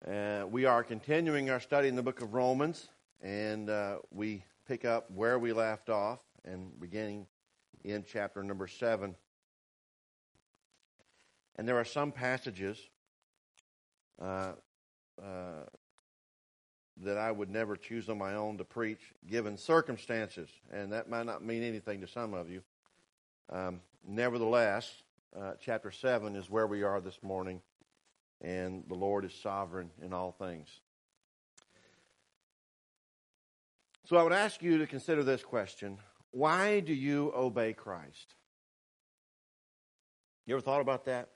We are continuing our study in the book of Romans, and we pick up where we left off and beginning in chapter number 7. And there are some passages that I would never choose on my own to preach given circumstances, and that might not mean anything to some of you. Nevertheless, chapter 7 is where we are this morning, and the Lord is sovereign in all things. So I would ask you to consider this question: why do you obey Christ? You ever thought about that?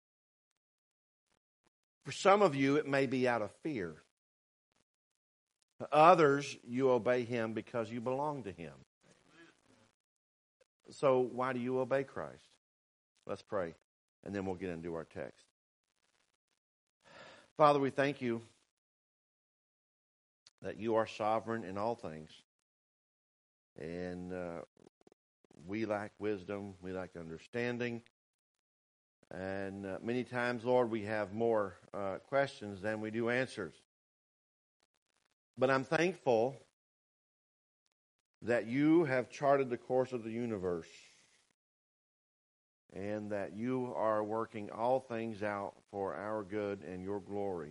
For some of you, it may be out of fear. Others, you obey Him because you belong to Him. So why do you obey Christ? Let's pray, and then we'll get into our text. Father, we thank you that you are sovereign in all things. And we lack wisdom, we lack understanding. And many times, Lord, we have more questions than we do answers. But I'm thankful that you have charted the course of the universe and that you are working all things out for our good and your glory.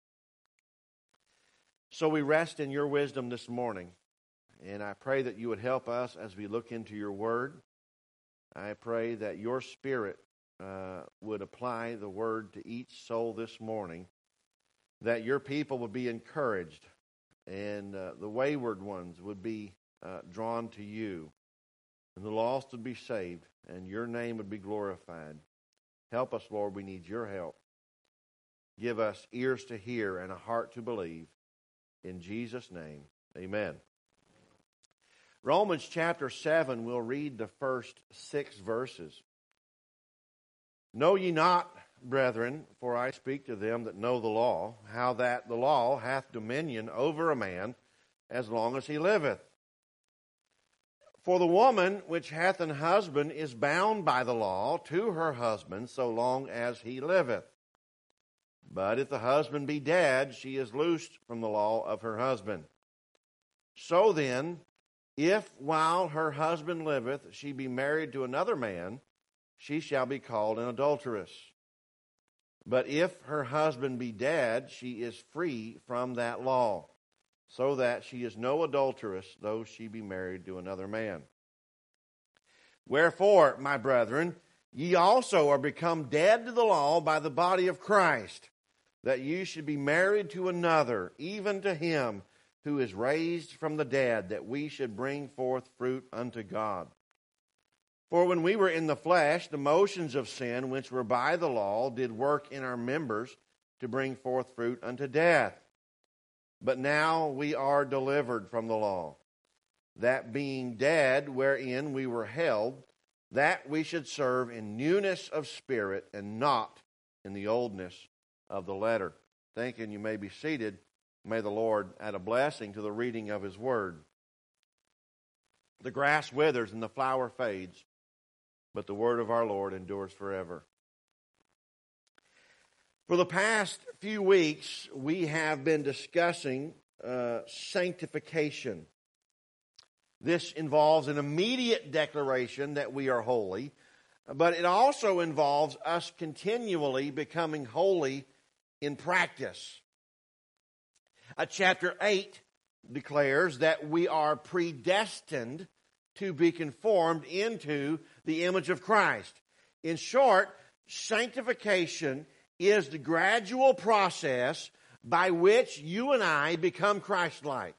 So we rest in your wisdom this morning, and I pray that you would help us as we look into your word. I pray that your Spirit would apply the word to each soul this morning, that your people would be encouraged, and the wayward ones would be drawn to you, and the lost would be saved, and your name would be glorified. Help us, Lord. We need your help. Give us ears to hear and a heart to believe. In Jesus' name, amen. Romans chapter 7, we'll read the first 6 verses. Know ye not, brethren, for I speak to them that know the law, how that the law hath dominion over a man as long as he liveth. For the woman which hath an husband is bound by the law to her husband so long as he liveth. But if the husband be dead, she is loosed from the law of her husband. So then, if while her husband liveth she be married to another man, she shall be called an adulteress. But if her husband be dead, she is free from that law, so that she is no adulteress, though she be married to another man. Wherefore, my brethren, ye also are become dead to the law by the body of Christ, that ye should be married to another, even to him who is raised from the dead, that we should bring forth fruit unto God. For when we were in the flesh, the motions of sin, which were by the law, did work in our members to bring forth fruit unto death. But now we are delivered from the law, that being dead wherein we were held, that we should serve in newness of spirit and not in the oldness of the letter. Thinking you may be seated. May the Lord add a blessing to the reading of His word. The grass withers and the flower fades, but the word of our Lord endures forever. For the past few weeks, we have been discussing sanctification. This involves an immediate declaration that we are holy, but it also involves us continually becoming holy in practice. Chapter 8 declares that we are predestined to be conformed into the image of Christ. In short, sanctification is the gradual process by which you and I become Christ-like.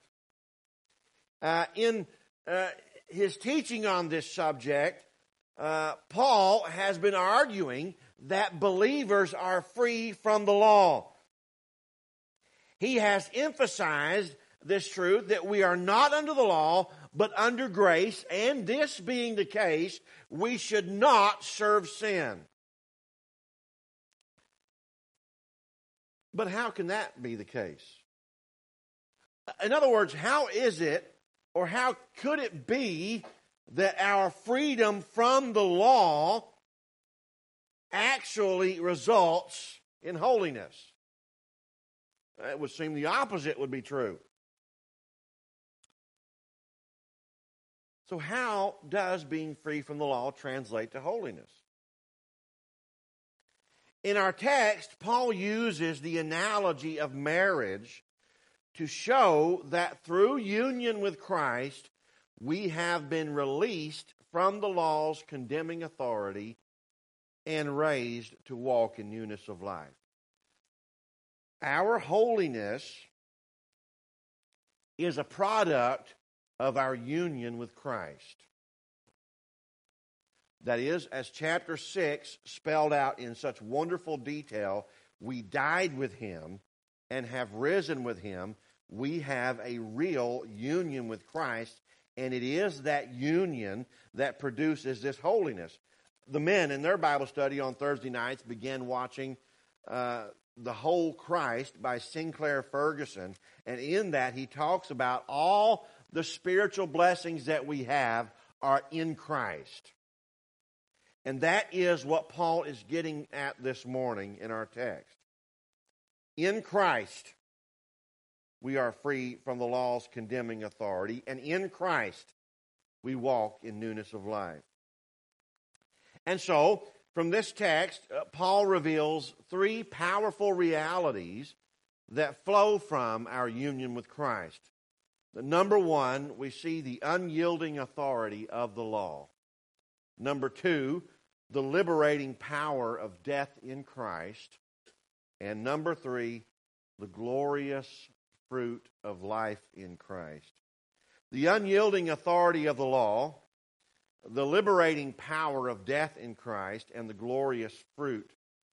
In his teaching on this subject, Paul has been arguing that believers are free from the law. He has emphasized this truth that we are not under the law, but under grace, and this being the case, we should not serve sin. But how can that be the case? In other words, how is it, or how could it be that our freedom from the law actually results in holiness? It would seem the opposite would be true. So how does being free from the law translate to holiness? In our text, Paul uses the analogy of marriage to show that through union with Christ, we have been released from the law's condemning authority and raised to walk in newness of life. Our holiness is a product of our union with Christ. That is, as chapter 6 spelled out in such wonderful detail, we died with Him and have risen with Him. We have a real union with Christ, and it is that union that produces this holiness. The men in their Bible study on Thursday nights began watching The Whole Christ by Sinclair Ferguson, and in that he talks about all the spiritual blessings that we have are in Christ. And that is what Paul is getting at this morning in our text. In Christ, we are free from the law's condemning authority, and in Christ, we walk in newness of life. And so, from this text, Paul reveals three powerful realities that flow from our union with Christ. Number one, we see the unyielding authority of the law. Number two, the liberating power of death in Christ. And number three, the glorious fruit of life in Christ. The unyielding authority of the law, the liberating power of death in Christ, and the glorious fruit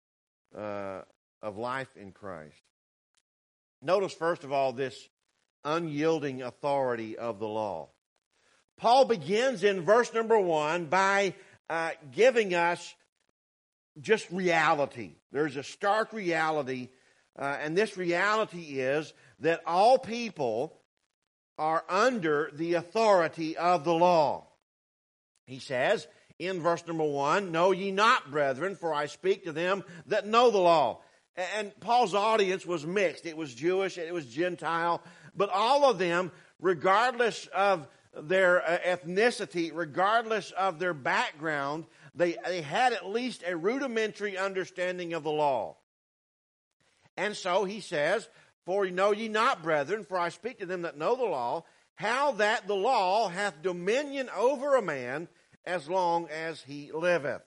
of life in Christ. Notice, first of all, this unyielding authority of the law. Paul begins in verse number 1 by giving us just reality. There's a stark reality, and this reality is that all people are under the authority of the law. He says in verse number 1, "Know ye not, brethren, for I speak to them that know the law." And Paul's audience was mixed. It was Jewish, it was Gentile, but all of them, regardless of their ethnicity, regardless of their background, they had at least a rudimentary understanding of the law. And so he says, "For know ye not, brethren, for I speak to them that know the law, how that the law hath dominion over a man as long as he liveth."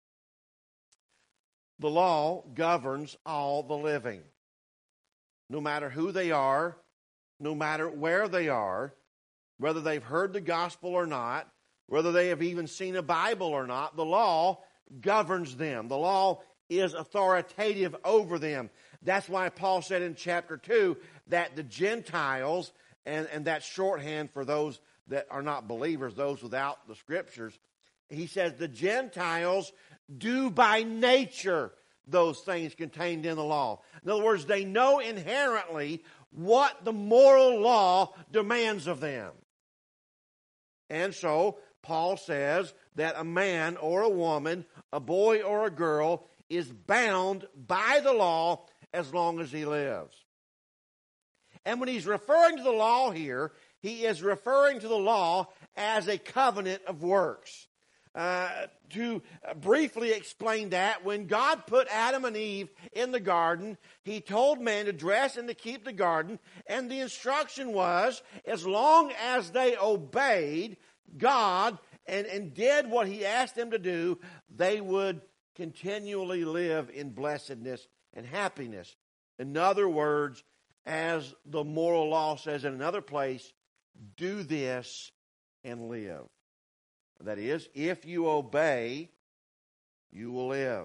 The law governs all the living. No matter who they are, no matter where they are, whether they've heard the gospel or not, whether they have even seen a Bible or not, the law governs them. The law is authoritative over them. That's why Paul said in chapter 2 that the Gentiles, and that's shorthand for those that are not believers, those without the Scriptures, he says the Gentiles do by nature those things contained in the law. In other words, they know inherently what the moral law demands of them. And so, Paul says that a man or a woman, a boy or a girl, is bound by the law as long as he lives. And when he's referring to the law here, he is referring to the law as a covenant of works. To briefly explain that, when God put Adam and Eve in the garden, He told man to dress and to keep the garden, and the instruction was, as long as they obeyed God and did what He asked them to do, they would continually live in blessedness and happiness. In other words, as the moral law says in another place, do this and live. That is, if you obey, you will live.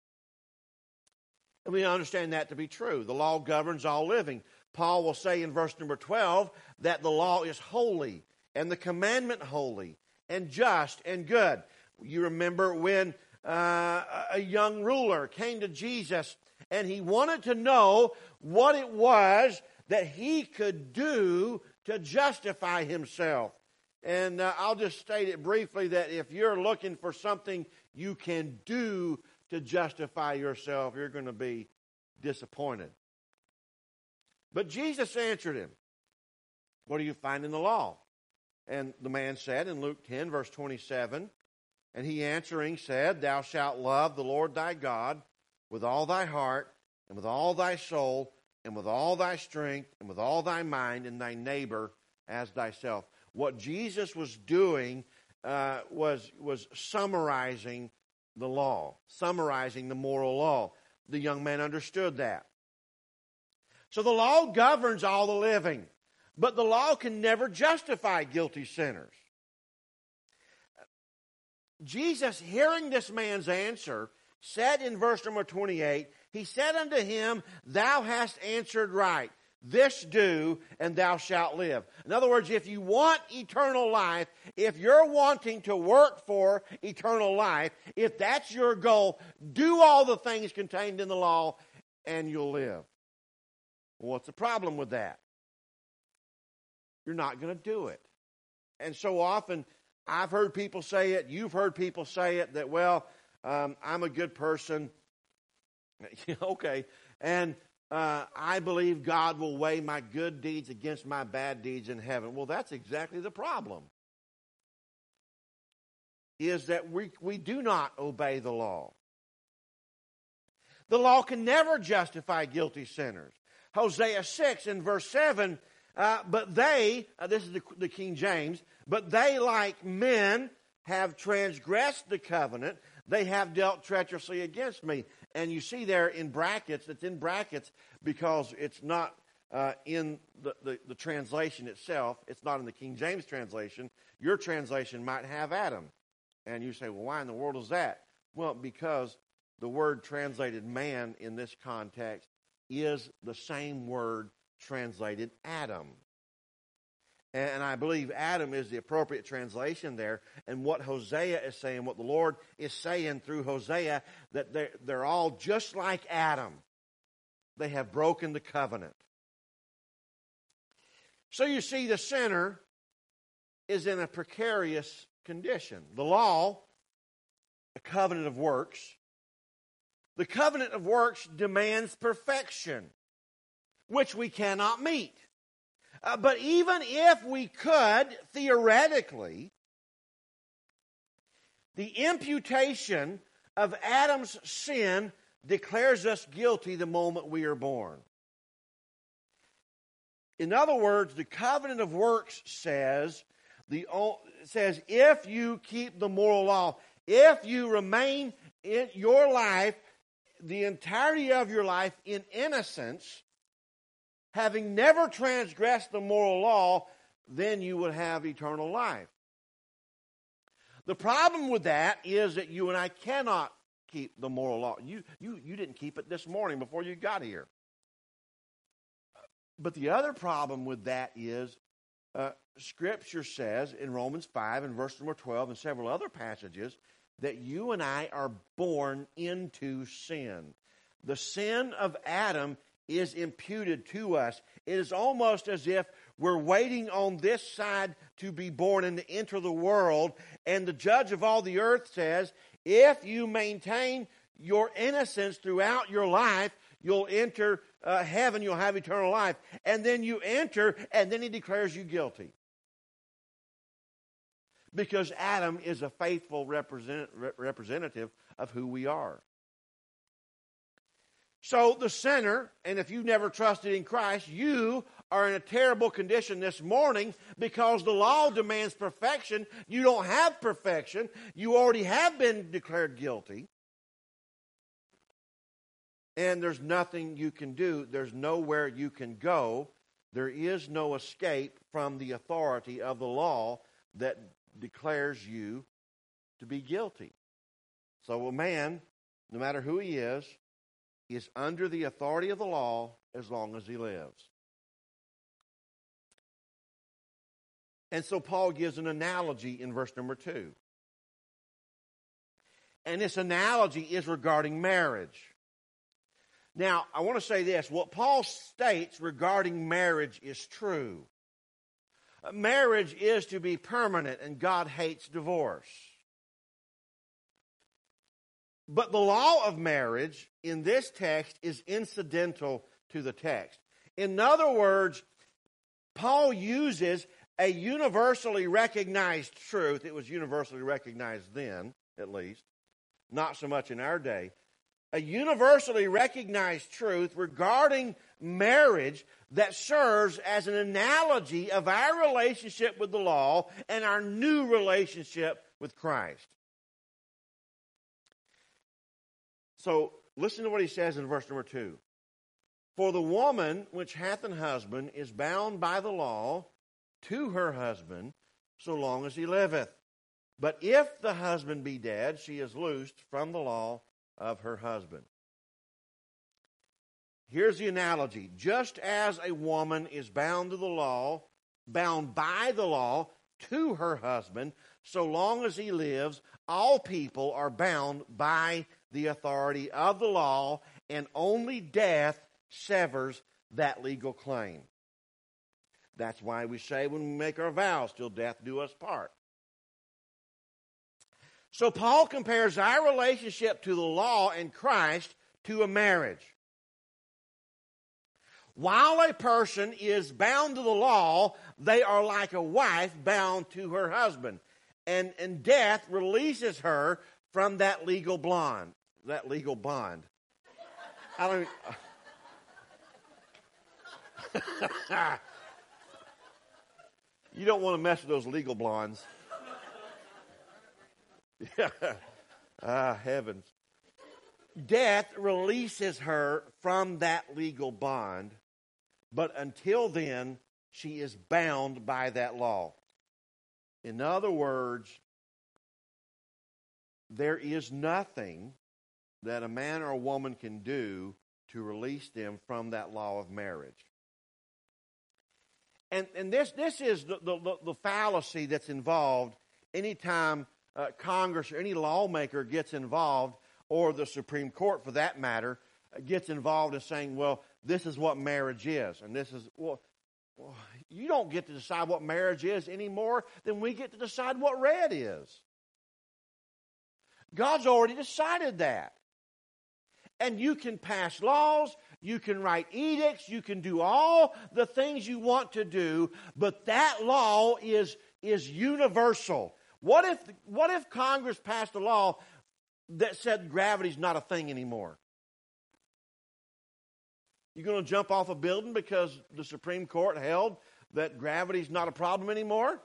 And we understand that to be true. The law governs all living. Paul will say in verse number 12 that the law is holy, and the commandment holy, and just, and good. You remember when a young ruler came to Jesus, and he wanted to know what it was that he could do to justify himself. And I'll just state it briefly that if you're looking for something you can do to justify yourself, you're going to be disappointed. But Jesus answered him, what do you find in the law? And the man said in Luke 10, verse 27, and he answering said, thou shalt love the Lord thy God with all thy heart, and with all thy soul, and with all thy strength, and with all thy mind, and thy neighbor as thyself. What Jesus was doing was summarizing the law, summarizing the moral law. The young man understood that. So the law governs all the living, but the law can never justify guilty sinners. Jesus, hearing this man's answer, said in verse number 28, he said unto him, thou hast answered right. This do, and thou shalt live. In other words, if you want eternal life, if you're wanting to work for eternal life, if that's your goal, do all the things contained in the law, and you'll live. Well, what's the problem with that? You're not going to do it. And so often, I've heard people say it, you've heard people say it, that, well, I'm a good person. Okay. And I believe God will weigh my good deeds against my bad deeds in heaven. Well, that's exactly the problem. Is that we do not obey the law. The law can never justify guilty sinners. Hosea 6 in verse 7, but they, this is the King James, but they like men have transgressed the covenant, they have dealt treacherously against me. And you see there in brackets, it's in brackets because it's not in the translation itself. It's not in the King James translation. Your translation might have Adam. And you say, well, why in the world is that? Well, because the word translated man in this context is the same word translated Adam. And I believe Adam is the appropriate translation there. And what Hosea is saying, what the Lord is saying through Hosea, that they're all just like Adam. They have broken the covenant. So you see, the sinner is in a precarious condition. The law, a covenant of works. The covenant of works demands perfection, which we cannot meet. But even if we could, theoretically, the imputation of Adam's sin declares us guilty the moment we are born. In other words, the covenant of works says if you keep the moral law, if you remain in your life, the entirety of your life in innocence, having never transgressed the moral law, then you would have eternal life. The problem with that is that you and I cannot keep the moral law. You didn't keep it this morning before you got here. But the other problem with that is Scripture says in Romans 5 and verse number 12 and several other passages that you and I are born into sin. The sin of Adam is imputed to us. It is almost as if we're waiting on this side to be born and to enter the world. And the judge of all the earth says, if you maintain your innocence throughout your life, you'll enter heaven, you'll have eternal life. And then you enter, and then he declares you guilty. Because Adam is a faithful representative of who we are. So the sinner, and if you've never trusted in Christ, you are in a terrible condition this morning because the law demands perfection. You don't have perfection. You already have been declared guilty. And there's nothing you can do. There's nowhere you can go. There is no escape from the authority of the law that declares you to be guilty. So a man, no matter who he is under the authority of the law as long as he lives. And so Paul gives an analogy in verse number 2. And this analogy is regarding marriage. Now, I want to say this. What Paul states regarding marriage is true. Marriage is to be permanent, and God hates divorce. But the law of marriage in this text is incidental to the text. In other words, Paul uses a universally recognized truth. It was universally recognized then, at least, not so much in our day. A universally recognized truth regarding marriage that serves as an analogy of our relationship with the law and our new relationship with Christ. So, listen to what he says in verse number 2. For the woman which hath an husband is bound by the law to her husband so long as he liveth. But if the husband be dead, she is loosed from the law of her husband. Here's the analogy. Just as a woman is bound to the law, bound by the law to her husband, so long as he lives, all people are bound by the authority of the law, and only death severs that legal claim. That's why we say when we make our vows, till death do us part. So Paul compares our relationship to the law and Christ to a marriage. While a person is bound to the law, they are like a wife bound to her husband. And death releases her from that legal bond. That legal bond. I don't. You don't want to mess with those legal blondes. Heavens. Death releases her from that legal bond, but until then, she is bound by that law. In other words, there is nothing that a man or a woman can do to release them from that law of marriage. And this is the fallacy that's involved anytime Congress or any lawmaker gets involved, or the Supreme Court for that matter, gets involved in saying, well, this is what marriage is. And this is, well, you don't get to decide what marriage is any more than we get to decide what red is. God's already decided that. And you can pass laws, you can write edicts, you can do all the things you want to do, but that law is universal. What if Congress passed a law that said gravity's not a thing anymore? You going to jump off a building because the Supreme Court held that gravity's not a problem anymore?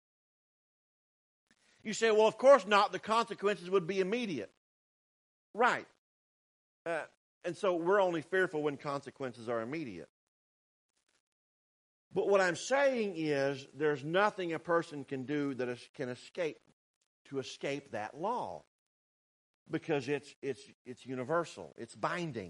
You say, well, of course not. The consequences would be immediate. Right. And so we're only fearful when consequences are immediate. But what I'm saying is there's nothing a person can do that can escape that law, because it's universal. It's binding.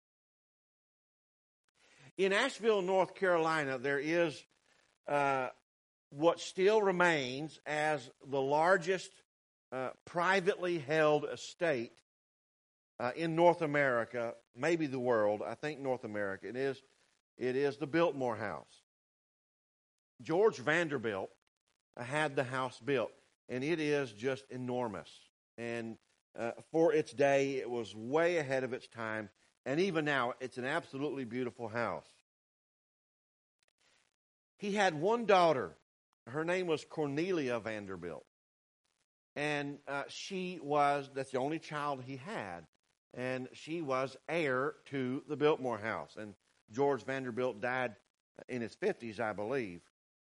In Asheville, North Carolina, there is what still remains as the largest privately held estate in North America, maybe the world. I think North America. It is the Biltmore House. George Vanderbilt had the house built, and it is just enormous. And for its day, it was way ahead of its time. And even now, it's an absolutely beautiful house. He had one daughter. Her name was Cornelia Vanderbilt. And that's the only child he had. And she was heir to the Biltmore House. And George Vanderbilt died in his 50s, I believe.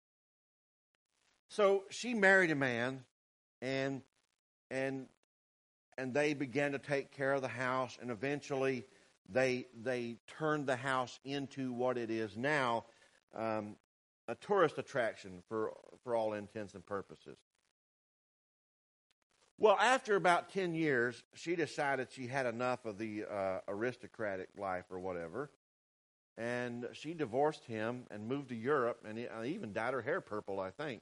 So she married a man, and they began to take care of the house, and eventually they turned the house into what it is now, a tourist attraction for all intents and purposes. Well, after about 10 years, she decided she had enough of the aristocratic life or whatever, and she divorced him and moved to Europe, and even dyed her hair purple, I think.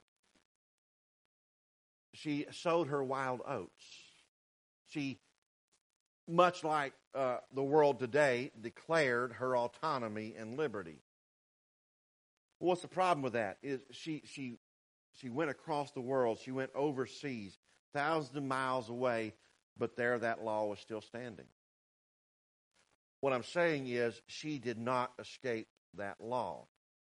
She sowed her wild oats. She, much like the world today, declared her autonomy and liberty. What's the problem with that? Is she went across the world. She went overseas, thousands of miles away, but there that law was still standing. What I'm saying is she did not escape that law.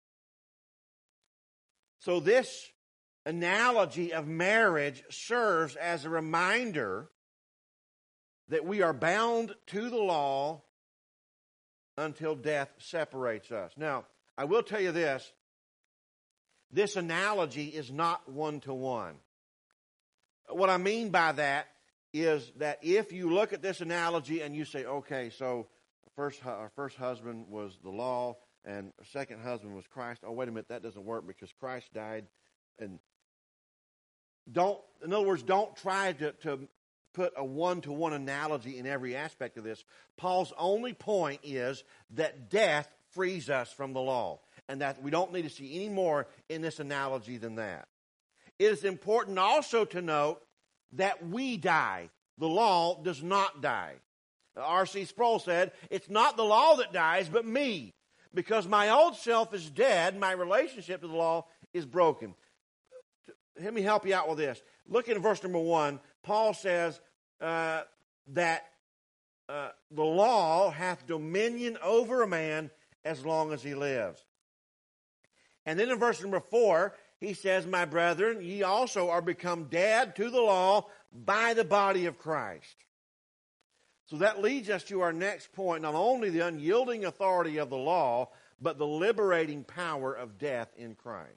So this analogy of marriage serves as a reminder that we are bound to the law until death separates us. Now, I will tell you this. This analogy is not one-to-one. What I mean by that is that if you look at this analogy and you say, okay, so our first husband was the law and our second husband was Christ. Oh, wait a minute, that doesn't work because Christ died. And in other words, don't try to put a one-to-one analogy in every aspect of this. Paul's only point is that death frees us from the law, and that we don't need to see any more in this analogy than that. It is important also to note that we die. The law does not die. R.C. Sproul said, it's not the law that dies, but me. Because my old self is dead, my relationship to the law is broken. Let me help you out with this. Look at verse number 1. Paul says that the law hath dominion over a man as long as he lives. And then in verse number 4, he says, my brethren, ye also are become dead to the law by the body of Christ. So that leads us to our next point, not only the unyielding authority of the law, but the liberating power of death in Christ.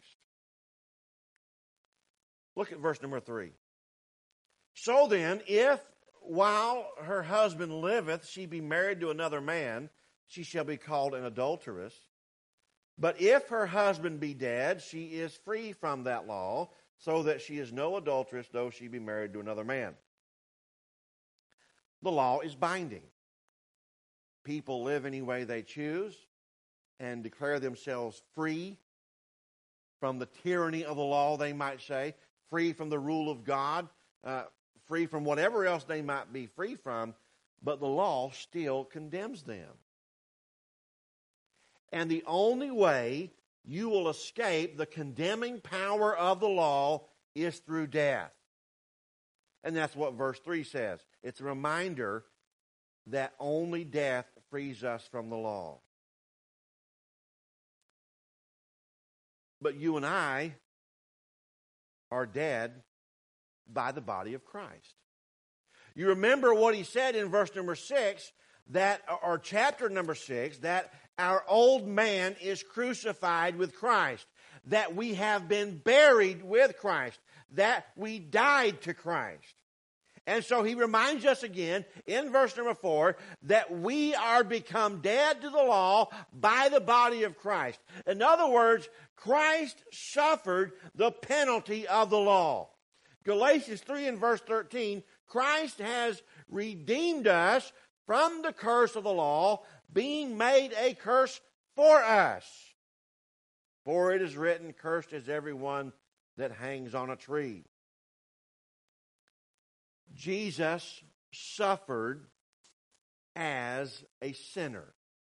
Look at verse number 3. So then, if while her husband liveth she be married to another man, she shall be called an adulteress. But if her husband be dead, she is free from that law, so that she is no adulteress, though she be married to another man. The law is binding. People live any way they choose and declare themselves free from the tyranny of the law, they might say, free from the rule of God, free from whatever else they might be free from, but the law still condemns them. And the only way you will escape the condemning power of the law is through death. And that's what verse 3 says. It's a reminder that only death frees us from the law. But you and I are dead by the body of Christ. You remember what he said in verse number 6, or chapter number 6, that our old man is crucified with Christ, that we have been buried with Christ, that we died to Christ. And so he reminds us again in verse number 4 that we are become dead to the law by the body of Christ. In other words, Christ suffered the penalty of the law. Galatians 3 and verse 13, Christ has redeemed us from the curse of the law, being made a curse for us. For it is written, cursed is everyone that hangs on a tree. Jesus suffered as a sinner.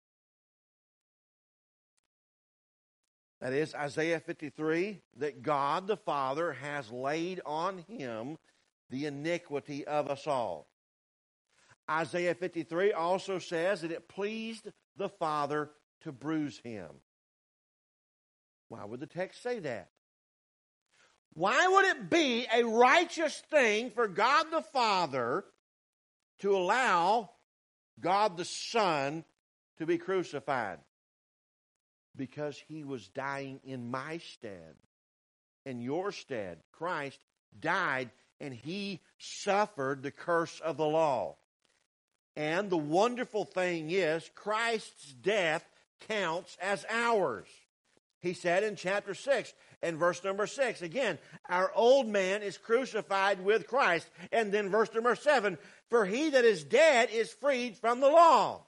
That is, Isaiah 53, that God the Father has laid on him the iniquity of us all. Isaiah 53 also says that it pleased the Father to bruise him. Why would the text say that? Why would it be a righteous thing for God the Father to allow God the Son to be crucified? Because he was dying in my stead, in your stead. Christ died and he suffered the curse of the law. And the wonderful thing is, Christ's death counts as ours. He said in chapter 6 and verse number 6, again, our old man is crucified with Christ. And then verse number 7, for he that is dead is freed from the law.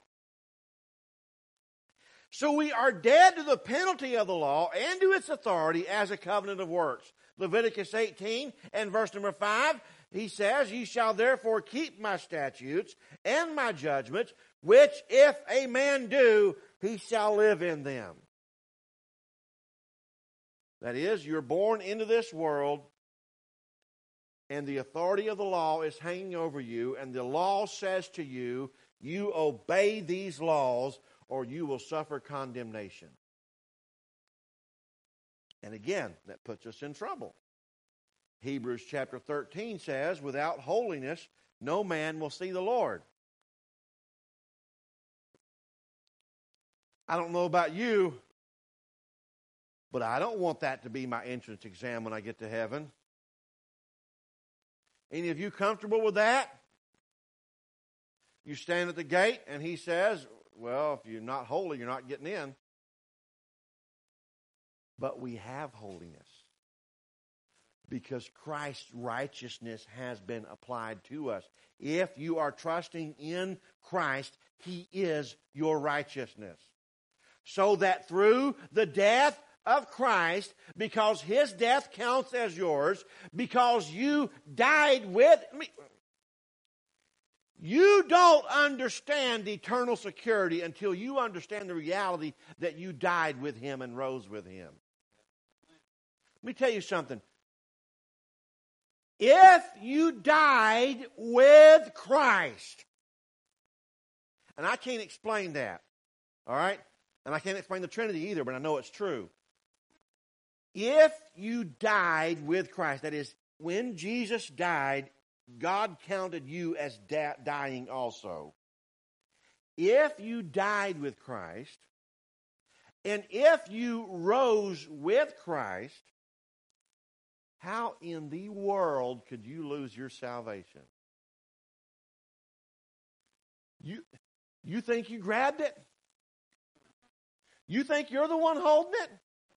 So we are dead to the penalty of the law and to its authority as a covenant of works. Leviticus 18 and verse number 5, he says, ye shall therefore keep my statutes and my judgments, which if a man do, he shall live in them. That is, you're born into this world, and the authority of the law is hanging over you, and the law says to you, you obey these laws, or you will suffer condemnation. And again, that puts us in trouble. Hebrews chapter 13 says, without holiness, no man will see the Lord. I don't know about you, but I don't want that to be my entrance exam when I get to heaven. Any of you comfortable with that? You stand at the gate and he says, well, if you're not holy, you're not getting in. But we have holiness because Christ's righteousness has been applied to us. If you are trusting in Christ, He is your righteousness. So that through the death of Christ, because His death counts as yours, because you died with me. You don't understand eternal security until you understand the reality that you died with Him and rose with Him. Let me tell you something. If you died with Christ, and I can't explain that, all right? And I can't explain the Trinity either, but I know it's true. If you died with Christ, that is, when Jesus died, God counted you as dying also. If you died with Christ, and if you rose with Christ, how in the world could you lose your salvation? You think you grabbed it? You think you're the one holding it?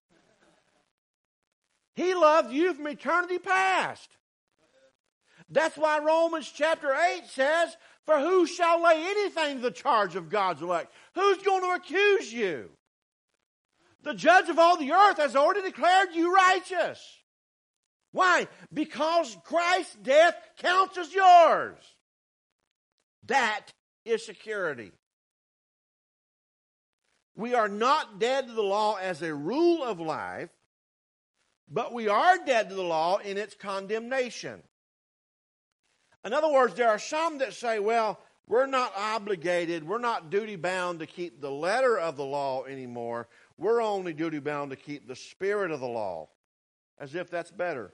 He loved you from eternity past. That's why Romans chapter 8 says, for who shall lay anything to the charge of God's elect? Who's going to accuse you? The judge of all the earth has already declared you righteous. Why? Because Christ's death counts as yours. That is security. We are not dead to the law as a rule of life, but we are dead to the law in its condemnation. In other words, there are some that say, well, we're not obligated, we're not duty-bound to keep the letter of the law anymore. We're only duty-bound to keep the spirit of the law, as if that's better.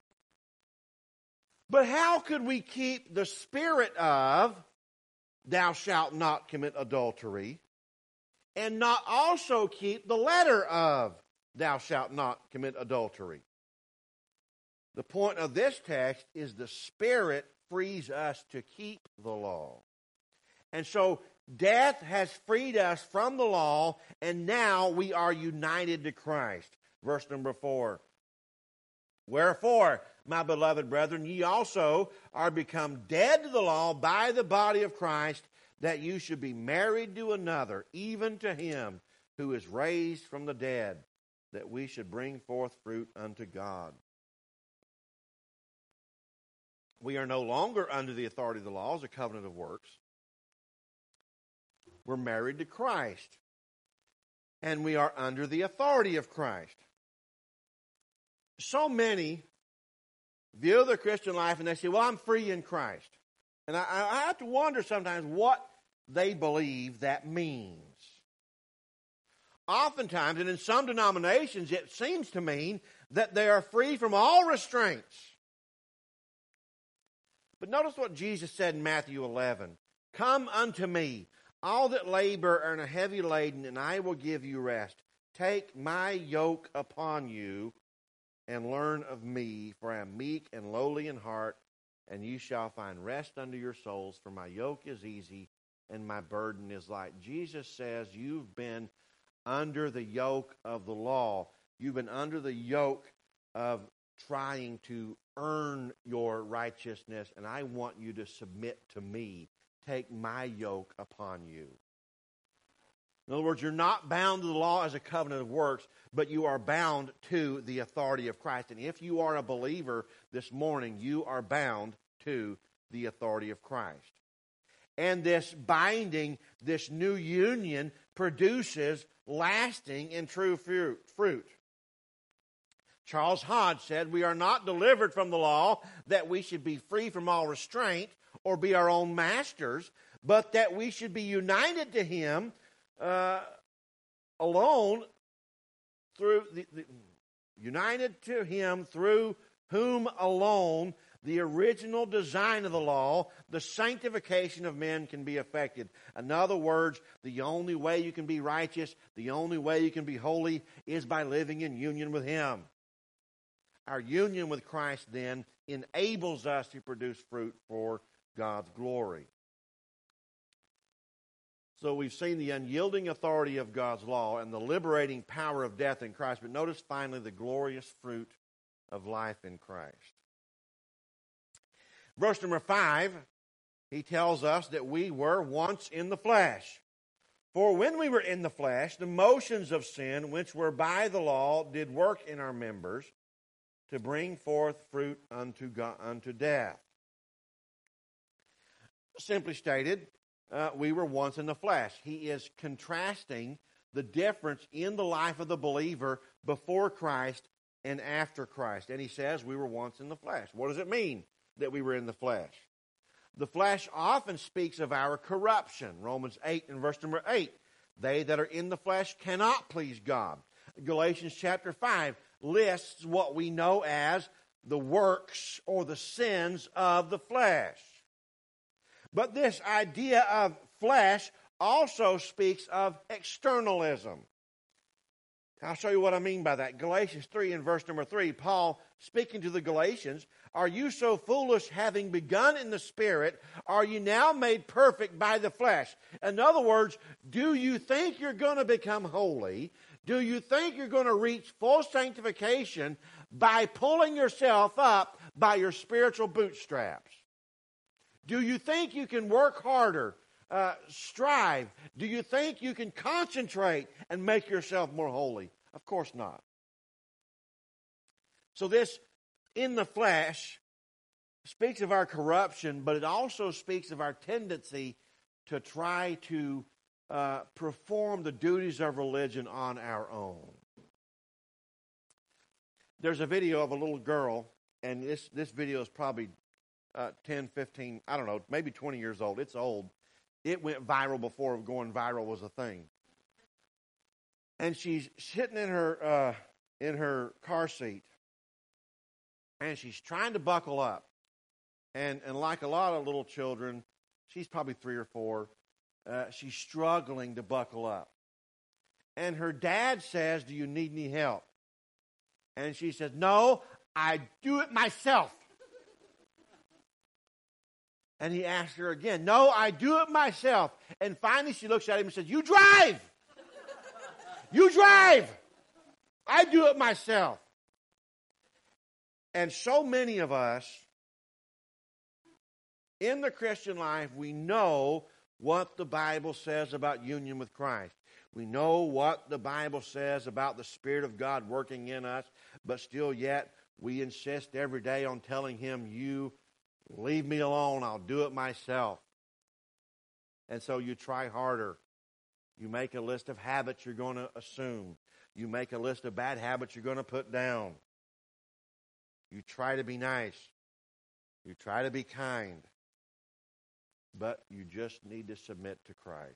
But how could we keep the spirit of thou shalt not commit adultery and not also keep the letter of thou shalt not commit adultery? The point of this text is the Spirit frees us to keep the law. And so death has freed us from the law, and now we are united to Christ. Verse number 4. Wherefore, my beloved brethren, ye also are become dead to the law by the body of Christ, that you should be married to another, even to Him who is raised from the dead, that we should bring forth fruit unto God. We are no longer under the authority of the law as a covenant of works. We're married to Christ. And we are under the authority of Christ. So many view their Christian life and they say, well, I'm free in Christ. And I have to wonder sometimes what they believe that means. Oftentimes, and in some denominations, it seems to mean that they are free from all restraints. But notice what Jesus said in Matthew 11. Come unto me, all that labor and are heavy laden, and I will give you rest. Take my yoke upon you and learn of me, for I am meek and lowly in heart, and you shall find rest unto your souls, for my yoke is easy and my burden is light. Jesus says you've been under the yoke of the law. You've been under the yoke of trying to earn your righteousness, and I want you to submit to me. Take my yoke upon you. In other words, you're not bound to the law as a covenant of works, but you are bound to the authority of Christ. And if you are a believer this morning, you are bound to the authority of Christ. And this binding, this new union, produces lasting and true fruit. Charles Hodge said, we are not delivered from the law that we should be free from all restraint or be our own masters, but that we should be united to Him alone through united to Him through whom alone the original design of the law, the sanctification of men, can be effected. In other words, the only way you can be righteous, the only way you can be holy, is by living in union with Him. Our union with Christ then enables us to produce fruit for God's glory. So we've seen the unyielding authority of God's law and the liberating power of death in Christ. But notice finally the glorious fruit of life in Christ. Verse number 5, he tells us that we were once in the flesh. For when we were in the flesh, the motions of sin, which were by the law, did work in our members to bring forth fruit unto death. Simply stated, we were once in the flesh. He is contrasting the difference in the life of the believer before Christ and after Christ. And he says we were once in the flesh. What does it mean that we were in the flesh? The flesh often speaks of our corruption. Romans 8 and verse number 8. They that are in the flesh cannot please God. Galatians chapter 5 lists what we know as the works or the sins of the flesh. But this idea of flesh also speaks of externalism. I'll show you what I mean by that. Galatians 3 and verse number 3, Paul speaking to the Galatians, are you so foolish, having begun in the Spirit, are you now made perfect by the flesh? In other words, do you think you're going to become holy? Do you think you're going to reach full sanctification by pulling yourself up by your spiritual bootstraps? Do you think you can work harder, strive? Do you think you can concentrate and make yourself more holy? Of course not. So this in the flesh speaks of our corruption, but it also speaks of our tendency to try to perform the duties of religion on our own. There's a video of a little girl, and this video is probably 10, 15, I don't know, maybe 20 years old. It's old. It went viral before going viral was a thing. And she's sitting in her car seat, and she's trying to buckle up. And like a lot of little children, she's probably 3 or 4, she's struggling to buckle up. And her dad says, do you need any help? And she says, no, I do it myself. And he asked her again, no, I do it myself. And finally she looks at him and says, you drive. You drive. I do it myself. And so many of us in the Christian life, we know what the Bible says about union with Christ. We know what the Bible says about the Spirit of God working in us, but still yet we insist every day on telling Him, you leave me alone, I'll do it myself. And so you try harder. You make a list of habits you're going to assume. You make a list of bad habits you're going to put down. You try to be nice. You try to be kind. But you just need to submit to Christ.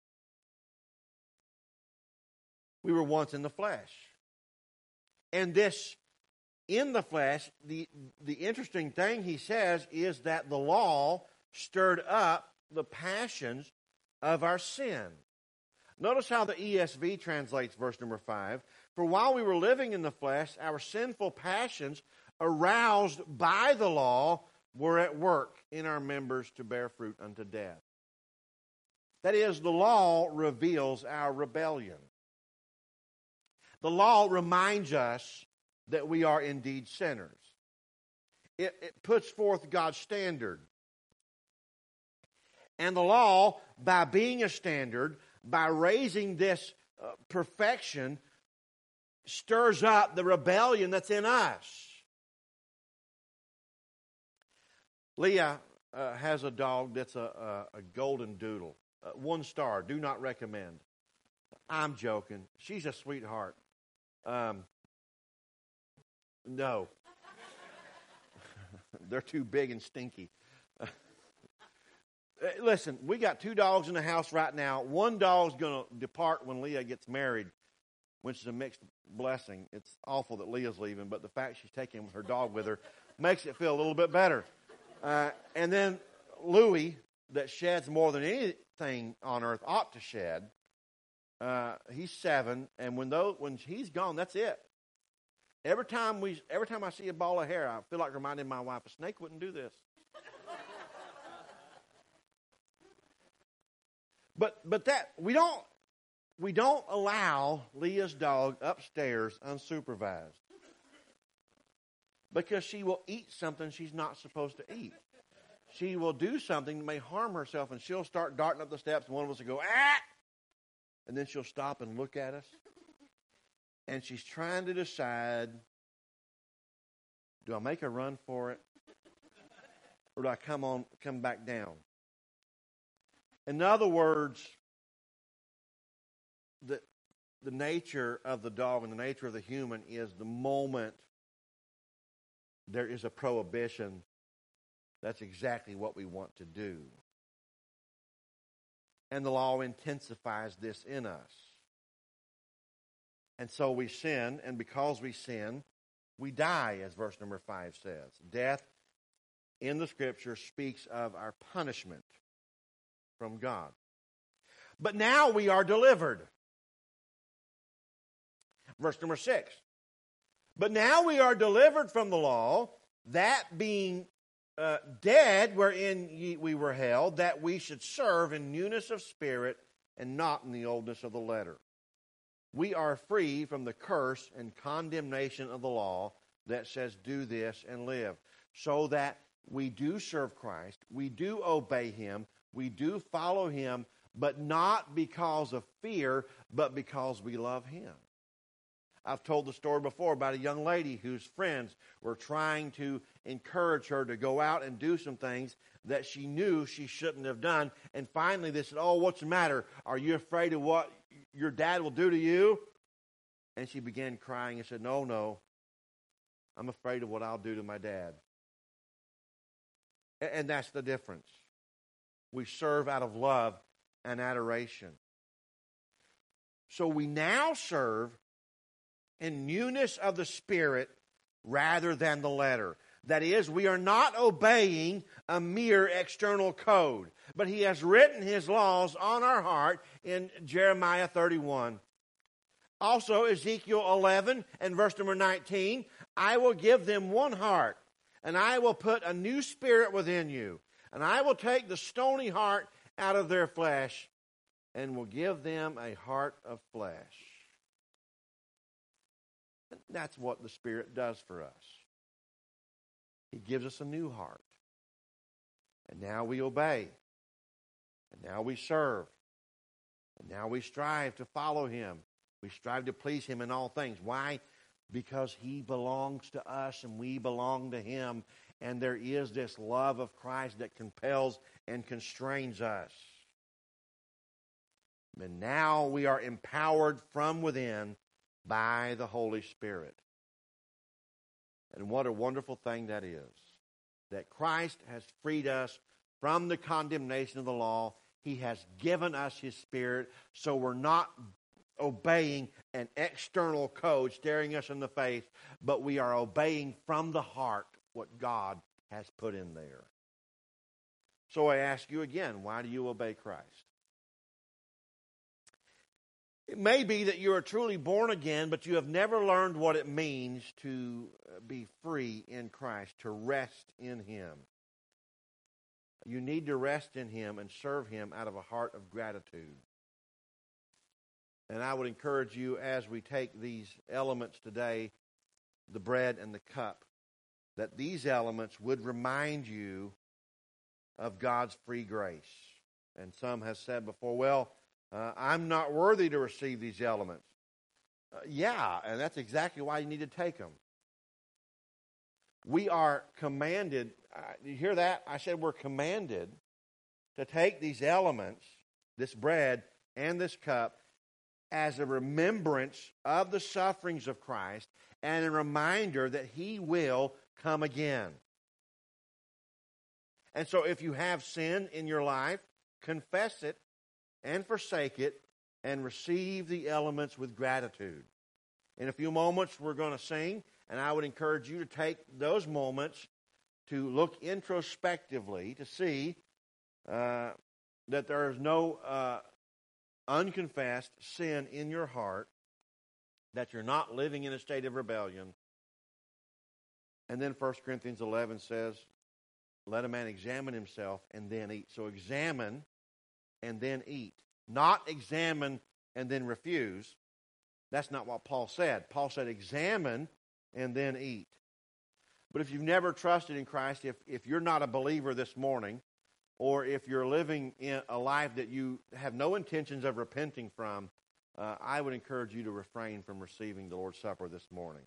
We were once in the flesh. And this in the flesh, the interesting thing he says is that the law stirred up the passions of our sin. Notice how the ESV translates verse number 5. For while we were living in the flesh, our sinful passions aroused by the law were at work in our members to bear fruit unto death. That is, the law reveals our rebellion. The law reminds us that we are indeed sinners. It puts forth God's standard. And the law, by being a standard, by raising this perfection, stirs up the rebellion that's in us. Leah has a dog that's a golden doodle. 1 star, do not recommend. I'm joking. She's a sweetheart. No. They're too big and stinky. Listen, we got 2 dogs in the house right now. One dog's going to depart when Leah gets married. which is a mixed blessing. It's awful that Leah's leaving, but the fact she's taking her dog with her makes it feel a little bit better. And then Louis, that sheds more than anything on earth ought to shed. He's 7, and when he's gone, that's it. Every time I see a ball of hair, I feel like reminding my wife, a snake wouldn't do this. But that we don't allow Leah's dog upstairs unsupervised, because she will eat something she's not supposed to eat. She will do something that may harm herself, and she'll start darting up the steps, and one of us will go, ah! And then she'll stop and look at us. And she's trying to decide, do I make a run for it? Or do I come back down? In other words, the nature of the dog and the nature of the human is the moment there is a prohibition, that's exactly what we want to do. And the law intensifies this in us. And so we sin, and because we sin, we die, as verse number 5 says. Death in the Scripture speaks of our punishment from God. But now we are delivered. Verse number 6. But now we are delivered from the law, that being dead wherein we were held, that we should serve in newness of spirit and not in the oldness of the letter. We are free from the curse and condemnation of the law that says do this and live. So that we do serve Christ, we do obey Him, we do follow Him, but not because of fear, but because we love Him. I've told the story before about a young lady whose friends were trying to encourage her to go out and do some things that she knew she shouldn't have done. And finally they said, oh, what's the matter? Are you afraid of what your dad will do to you? And she began crying and said, no, I'm afraid of what I'll do to my dad. And that's the difference. We serve out of love and adoration. So we now serve in newness of the Spirit rather than the letter. That is, we are not obeying a mere external code, but He has written His laws on our heart in Jeremiah 31. Also, Ezekiel 11 and verse number 19, I will give them one heart, and I will put a new spirit within you, and I will take the stony heart out of their flesh, and will give them a heart of flesh. That's what the Spirit does for us. He gives us a new heart. And now we obey. And now we serve. And now we strive to follow Him. We strive to please Him in all things. Why? Because He belongs to us and we belong to Him. And there is this love of Christ that compels and constrains us. And now we are empowered from within by the Holy Spirit. And what a wonderful thing that is. That Christ has freed us from the condemnation of the law. He has given us His Spirit, so we're not obeying an external code staring us in the face, but we are obeying from the heart what God has put in there. So I ask you again, why do you obey Christ? It may be that you are truly born again, but you have never learned what it means to be free in Christ, to rest in Him. You need to rest in Him and serve Him out of a heart of gratitude. And I would encourage you, as we take these elements today, the bread and the cup, that these elements would remind you of God's free grace. And some have said before, well, I'm not worthy to receive these elements. Yeah, and that's exactly why you need to take them. We are commanded, you hear that? I said we're commanded to take these elements, this bread and this cup, as a remembrance of the sufferings of Christ and a reminder that He will come again. And so if you have sin in your life, confess it and forsake it and receive the elements with gratitude. In a few moments, we're going to sing, and I would encourage you to take those moments to look introspectively to see that there is no unconfessed sin in your heart, that you're not living in a state of rebellion. And then 1 Corinthians 11 says, let a man examine himself and then eat. So examine and then eat. Not examine and then refuse. That's not what Paul said. Paul said examine and then eat. But if you've never trusted in Christ, if you're not a believer this morning, or if you're living in a life that you have no intentions of repenting from, I would encourage you to refrain from receiving the Lord's Supper this morning.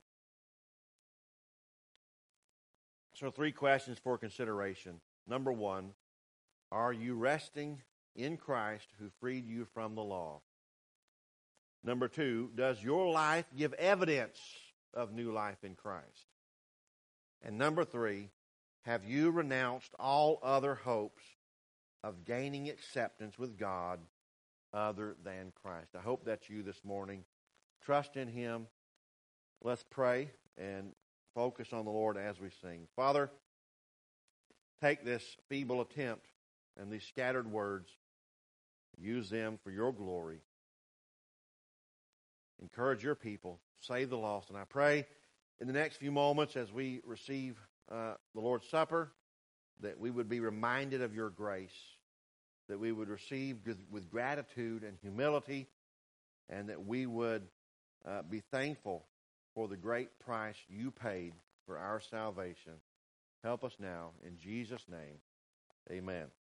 So 3 questions for consideration. Number 1, are you resting in Christ who freed you from the law? Number 2, does your life give evidence of new life in Christ? And number 3, have you renounced all other hopes of gaining acceptance with God other than Christ? I hope that's you this morning. Trust in Him. Let's pray and focus on the Lord as we sing. Father, take this feeble attempt and these scattered words, use them for your glory. Encourage your people, save the lost. And I pray in the next few moments as we receive the Lord's Supper, that we would be reminded of your grace, that we would receive with gratitude and humility, and that we would be thankful for the great price you paid for our salvation. Help us now. In Jesus' name, amen.